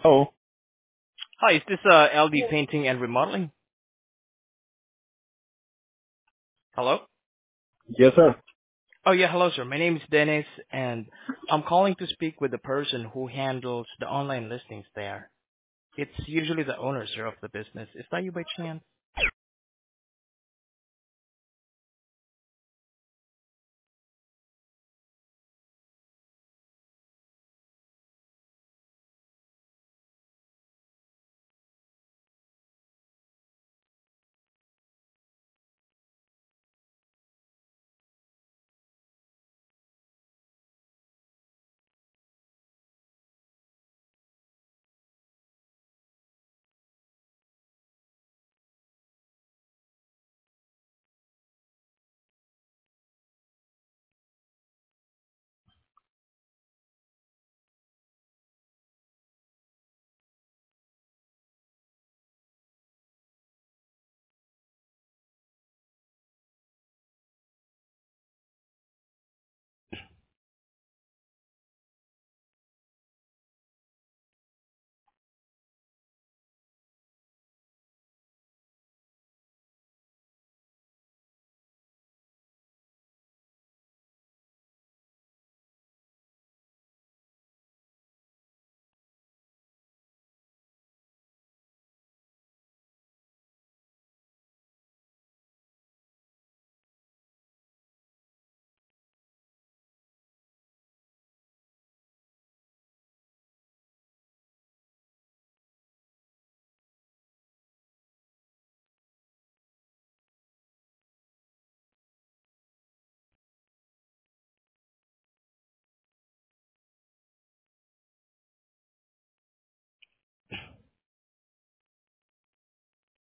Oh, Hi, is this LD Painting and Remodeling? Hello? yes, sir. Oh, yeah, hello, sir. My name is Dennis, and I'm calling to speak with the person who handles the online listings there. It's usually the owner, sir, of the business. Is that you by chance?